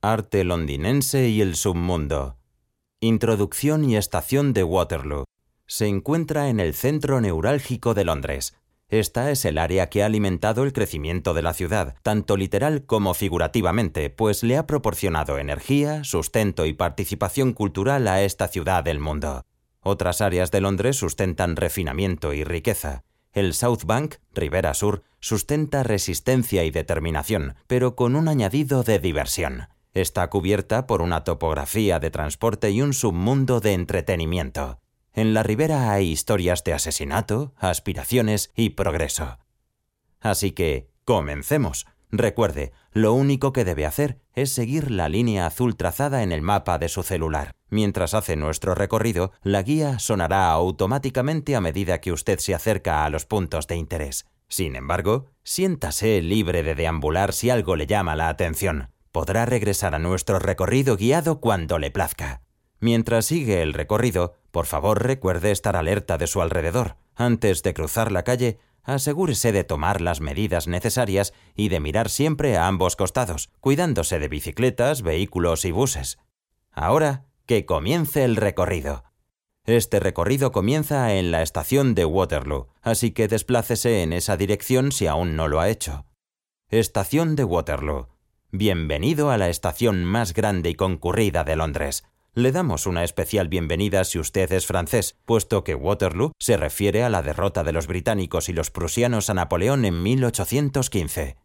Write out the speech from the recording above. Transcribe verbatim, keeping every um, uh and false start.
Arte londinense y el submundo. Introducción y estación de Waterloo. Se encuentra en el centro neurálgico de Londres. Esta es el área que ha alimentado el crecimiento de la ciudad, tanto literal como figurativamente, pues le ha proporcionado energía, sustento y participación cultural a esta ciudad del mundo. Otras áreas de Londres sustentan refinamiento y riqueza. El South Bank, Ribera Sur, sustenta resistencia y determinación, pero con un añadido de diversión. Está cubierta por una topografía de transporte y un submundo de entretenimiento. En la ribera hay historias de asesinato, aspiraciones y progreso. Así que, comencemos. Recuerde, lo único que debe hacer es seguir la línea azul trazada en el mapa de su celular. Mientras hace nuestro recorrido, la guía sonará automáticamente a medida que usted se acerca a los puntos de interés. Sin embargo, siéntase libre de deambular si algo le llama la atención. Podrá regresar a nuestro recorrido guiado cuando le plazca. Mientras sigue el recorrido, por favor recuerde estar alerta de su alrededor. Antes de cruzar la calle, asegúrese de tomar las medidas necesarias y de mirar siempre a ambos costados, cuidándose de bicicletas, vehículos y buses. Ahora, que comience el recorrido. Este recorrido comienza en la estación de Waterloo, así que desplácese en esa dirección si aún no lo ha hecho. Estación de Waterloo. Bienvenido a la estación más grande y concurrida de Londres. Le damos una especial bienvenida si usted es francés, puesto que Waterloo se refiere a la derrota de los británicos y los prusianos a Napoleón en mil ochocientos quince.